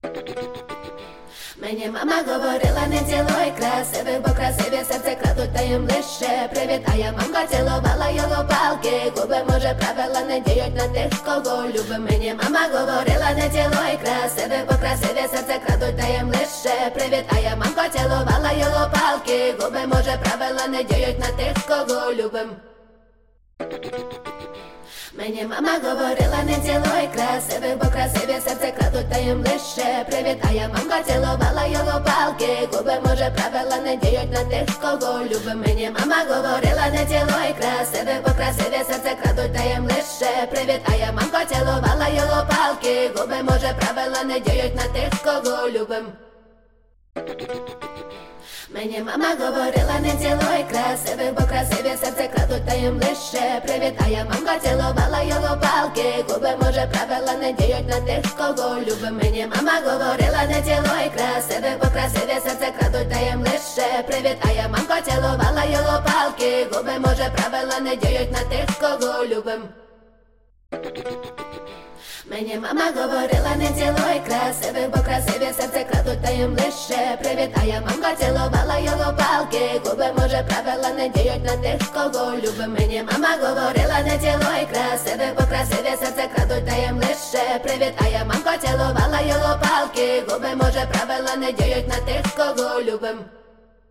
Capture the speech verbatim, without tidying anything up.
Мені мама говорила, не цілуй красивих, бо красиві серце крадуть, та їм лише привіт. А я мамка цілувала його палки, губи, може, правила не діють на тих, кого любим. Мені мама говорила, не цілуй красивих, бо красиві серце крадуть, та їм лише привіт. А я мамка цілувала його палки, губи, може, правила не діють на тих, кого любим. Мені мама говорила, не цілуй красивих, бо красиві серце крадуть, та їм лише привіт. А я мамка цілувала його палки, губи, може, правила не діють на тих, кого любим. Мені мама говорила, не цілуй красивих, бо красиві серце крадуть, та їм лише привіт. А я мамка цілувала його палки, губи, може, правила не діють на тих, кого любим. Мені мама говорила, не цілуй красивих, бо красиві серце крадуть, та їм лише привіт. А я мамка цілувала його палки, губи, може, правила не діють на тих, кого любим. Мені мама говорила, не цілуй красивих, бо красиві серце крадуть, та їм лише привіт. А я мамка цілувала його палки, губи, може, правила не діють на тих, кого любим. Мені мама говорила, не цілуй красивих, бо красиві серце крадуть, та їм лише привіт. А я мамка цілувала його палки, губи, може, правила не діють на тих, кого любим. Мені мама говорила, не цілуй красивих, бо красиві серце крадуть, та їм лише привіт. А я мамка цілувала його палки, губи, може, правила не діють на тих, кого любим.